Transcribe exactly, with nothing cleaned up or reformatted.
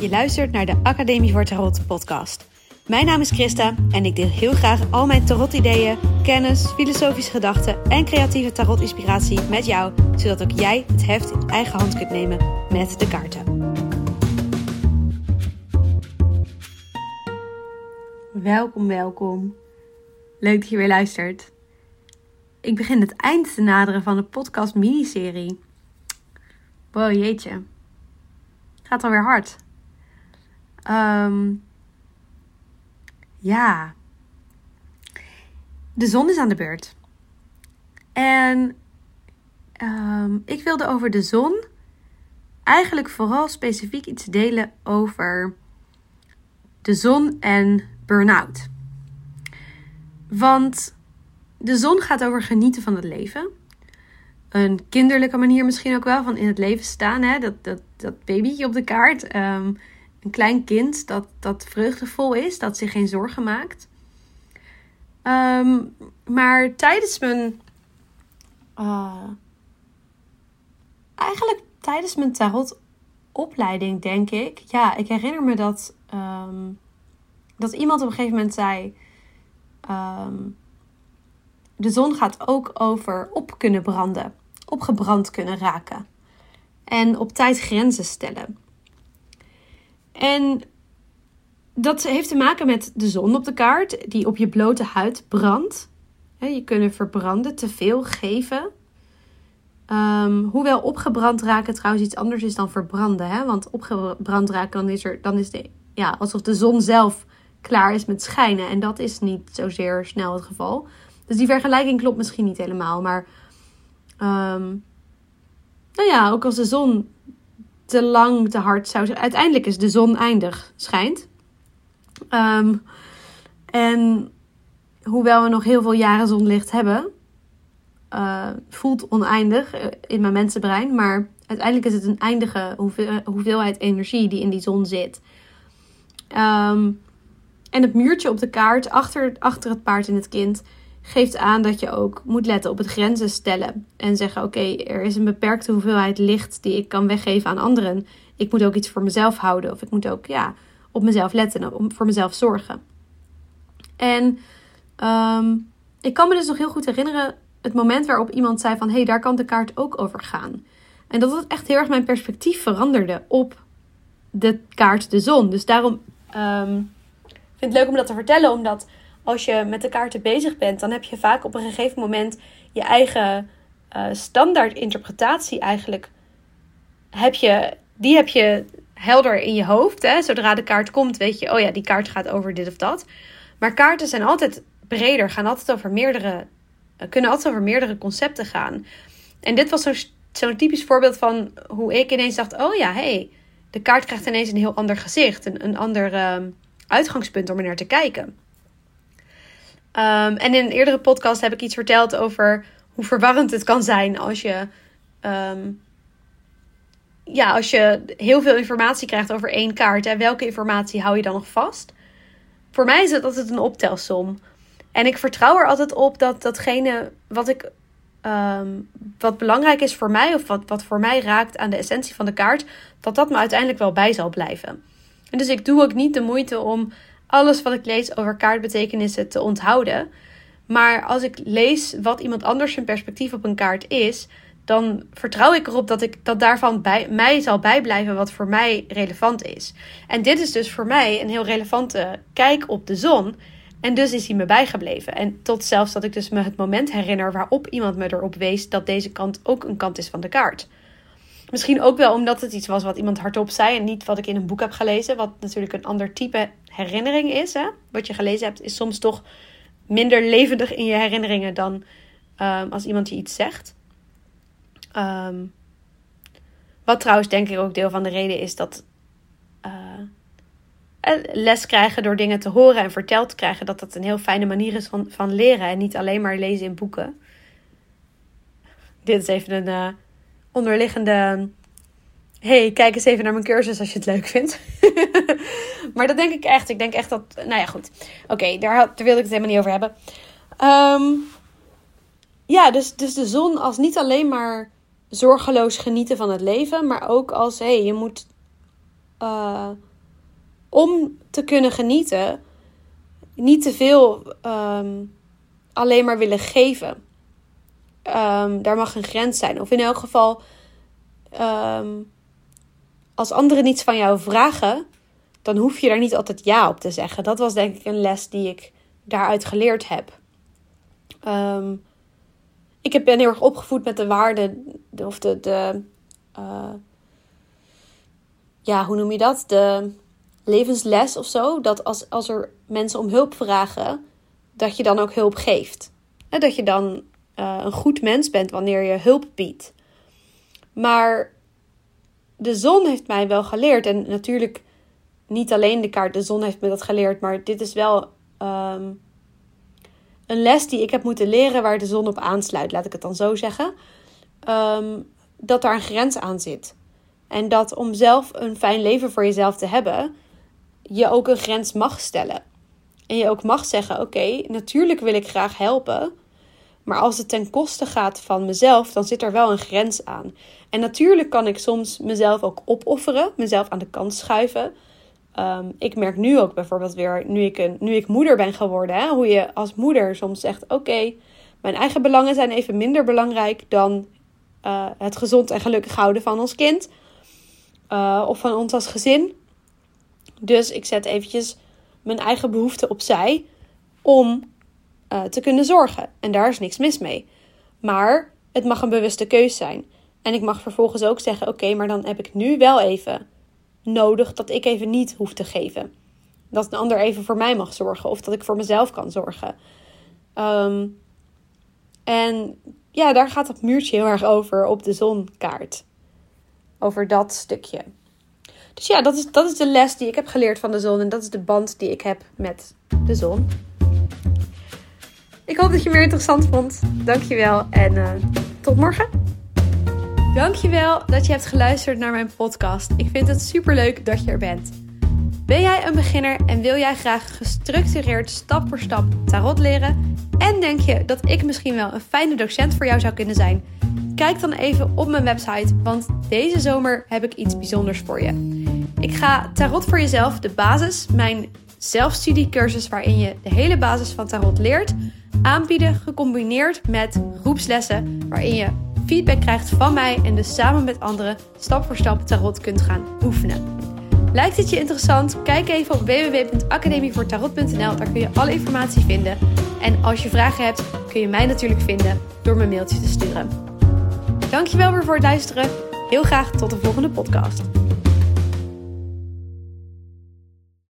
Je luistert naar de Academie voor Tarot podcast. Mijn naam is Christa en ik deel heel graag al mijn tarot-ideeën, kennis, filosofische gedachten en creatieve tarot-inspiratie met jou, zodat ook jij het heft in eigen hand kunt nemen met de kaarten. Welkom, welkom. Leuk dat je weer luistert. Ik begin het eind te naderen van de podcast miniserie. Wow, jeetje. Gaat alweer hard. Um, ja. De zon is aan de beurt. En um, ik wilde over de zon eigenlijk vooral specifiek iets delen over de zon en burn-out. Want de zon gaat over genieten van het leven. Een kinderlijke manier misschien ook wel van in het leven staan. Hè? Dat, dat, dat babytje op de kaart. Um, een klein kind dat, dat vreugdevol is. Dat zich geen zorgen maakt. Um, maar tijdens mijn... Uh, eigenlijk tijdens mijn tarotopleiding denk ik. Ja, ik herinner me dat... Um, dat iemand op een gegeven moment zei... Um, de zon gaat ook over op kunnen branden. Opgebrand kunnen raken. En op tijd grenzen stellen. En dat heeft te maken met de zon op de kaart. Die op je blote huid brandt. Je kunt verbranden, te veel geven. Um, hoewel opgebrand raken trouwens iets anders is dan verbranden. Hè? Want opgebrand raken, dan is er, dan is de, ja, alsof de zon zelf klaar is met schijnen. En dat is niet zozeer snel het geval. Dus die vergelijking klopt misschien niet helemaal. Maar um, nou ja, ook als de zon te lang, te hard zou zijn. Uiteindelijk is de zon eindig, schijnt. Um, en hoewel we nog heel veel jaren zonlicht hebben, uh, voelt oneindig in mijn mensenbrein. Maar uiteindelijk is het een eindige hoeveel, hoeveelheid energie die in die zon zit. Um, en het muurtje op de kaart, achter, achter het paard en het kind, geeft aan dat je ook moet letten op het grenzen stellen. En zeggen, oké, okay, er is een beperkte hoeveelheid licht die ik kan weggeven aan anderen. Ik moet ook iets voor mezelf houden. Of ik moet ook ja, op mezelf letten en om, voor mezelf zorgen. En um, ik kan me dus nog heel goed herinneren het moment waarop iemand zei van, hé, hey, daar kan de kaart ook over gaan. En dat het echt heel erg mijn perspectief veranderde op de kaart de zon. Dus daarom um, vind ik het leuk om dat te vertellen, omdat als je met de kaarten bezig bent, dan heb je vaak op een gegeven moment je eigen uh, standaard interpretatie eigenlijk. Heb je, die heb je helder in je hoofd. Hè? Zodra de kaart komt, weet je, oh ja, die kaart gaat over dit of dat. Maar kaarten zijn altijd breder, gaan altijd over meerdere, uh, kunnen altijd over meerdere concepten gaan. En dit was zo'n, zo'n typisch voorbeeld van hoe ik ineens dacht, oh ja, hé, hey, de kaart krijgt ineens een heel ander gezicht. Een, een ander uh, uitgangspunt om er naar te kijken. Um, en in een eerdere podcast heb ik iets verteld over hoe verwarrend het kan zijn als je, um, ja, als je heel veel informatie krijgt over één kaart. En welke informatie hou je dan nog vast? Voor mij is het altijd een optelsom. En ik vertrouw er altijd op dat datgene wat ik, um, wat belangrijk is voor mij, of wat, wat voor mij raakt aan de essentie van de kaart, dat dat me uiteindelijk wel bij zal blijven. En dus ik doe ook niet de moeite om alles wat ik lees over kaartbetekenissen te onthouden. Maar als ik lees wat iemand anders zijn perspectief op een kaart is, dan vertrouw ik erop dat, ik, dat daarvan bij, mij zal bijblijven wat voor mij relevant is. En dit is dus voor mij een heel relevante kijk op de zon. En dus is hij me bijgebleven. En tot zelfs dat ik dus me het moment herinner waarop iemand me erop wees dat deze kant ook een kant is van de kaart. Misschien ook wel omdat het iets was wat iemand hardop zei en niet wat ik in een boek heb gelezen. Wat natuurlijk een ander type herinnering is. Hè? Wat je gelezen hebt is soms toch minder levendig in je herinneringen dan um, als iemand je iets zegt. Um, wat trouwens denk ik ook deel van de reden is dat uh, les krijgen door dingen te horen en verteld te krijgen. Dat dat een heel fijne manier is van, van leren en niet alleen maar lezen in boeken. Dit is even een uh, onderliggende... Hey, kijk eens even naar mijn cursus als je het leuk vindt. Maar dat denk ik echt. Ik denk echt dat... Nou ja, goed. Oké, okay, daar, daar wil ik het helemaal niet over hebben. Um, ja, dus, dus de zon als niet alleen maar zorgeloos genieten van het leven. Maar ook als, hé, hey, je moet uh, om te kunnen genieten, niet te veel um, alleen maar willen geven. Um, daar mag een grens zijn. Of in elk geval, um, als anderen niets van jou vragen, dan hoef je daar niet altijd ja op te zeggen. Dat was denk ik een les die ik daaruit geleerd heb. Um, ik ben heel erg opgevoed met de waarde, of de, de uh, ja, hoe noem je dat? De levensles of zo. Dat als, als er mensen om hulp vragen, dat je dan ook hulp geeft. En dat je dan uh, een goed mens bent wanneer je hulp biedt. Maar de zon heeft mij wel geleerd. En natuurlijk niet alleen de kaart de zon heeft me dat geleerd. Maar dit is wel um, een les die ik heb moeten leren waar de zon op aansluit. Laat ik het dan zo zeggen. Um, dat daar een grens aan zit. En dat om zelf een fijn leven voor jezelf te hebben, je ook een grens mag stellen. En je ook mag zeggen, oké, okay, natuurlijk wil ik graag helpen. Maar als het ten koste gaat van mezelf, dan zit er wel een grens aan. En natuurlijk kan ik soms mezelf ook opofferen, mezelf aan de kant schuiven. Um, ik merk nu ook bijvoorbeeld weer, nu ik, een, nu ik moeder ben geworden, hè, hoe je als moeder soms zegt, oké, okay, mijn eigen belangen zijn even minder belangrijk dan uh, het gezond en gelukkig houden van ons kind. Uh, of van ons als gezin. Dus ik zet eventjes mijn eigen behoeften opzij om uh, te kunnen zorgen. En daar is niks mis mee. Maar het mag een bewuste keus zijn. En ik mag vervolgens ook zeggen, oké, okay, maar dan heb ik nu wel even nodig dat ik even niet hoef te geven. Dat een ander even voor mij mag zorgen. Of dat ik voor mezelf kan zorgen. Um, en ja, daar gaat dat muurtje heel erg over op de zonkaart. Over dat stukje. Dus ja, dat is, dat is de les die ik heb geleerd van de zon. En dat is de band die ik heb met de zon. Ik hoop dat je het weer interessant vond. Dankjewel en uh, tot morgen. Dankjewel dat je hebt geluisterd naar mijn podcast. Ik vind het superleuk dat je er bent. Ben jij een beginner en wil jij graag gestructureerd stap voor stap tarot leren? En denk je dat ik misschien wel een fijne docent voor jou zou kunnen zijn? Kijk dan even op mijn website, want deze zomer heb ik iets bijzonders voor je. Ik ga Tarot voor Jezelf, de basis, mijn zelfstudiecursus waarin je de hele basis van tarot leert, aanbieden gecombineerd met groepslessen waarin je feedback krijgt van mij en dus samen met anderen stap voor stap tarot kunt gaan oefenen. Lijkt het je interessant? Kijk even op w w w punt academie voor tarot punt n l, daar kun je alle informatie vinden. En als je vragen hebt, kun je mij natuurlijk vinden door me een mailtje te sturen. Dankjewel weer voor het luisteren. Heel graag tot de volgende podcast.